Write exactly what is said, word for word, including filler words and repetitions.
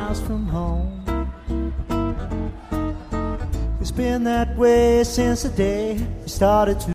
miles from home. It's been that way since the day we started to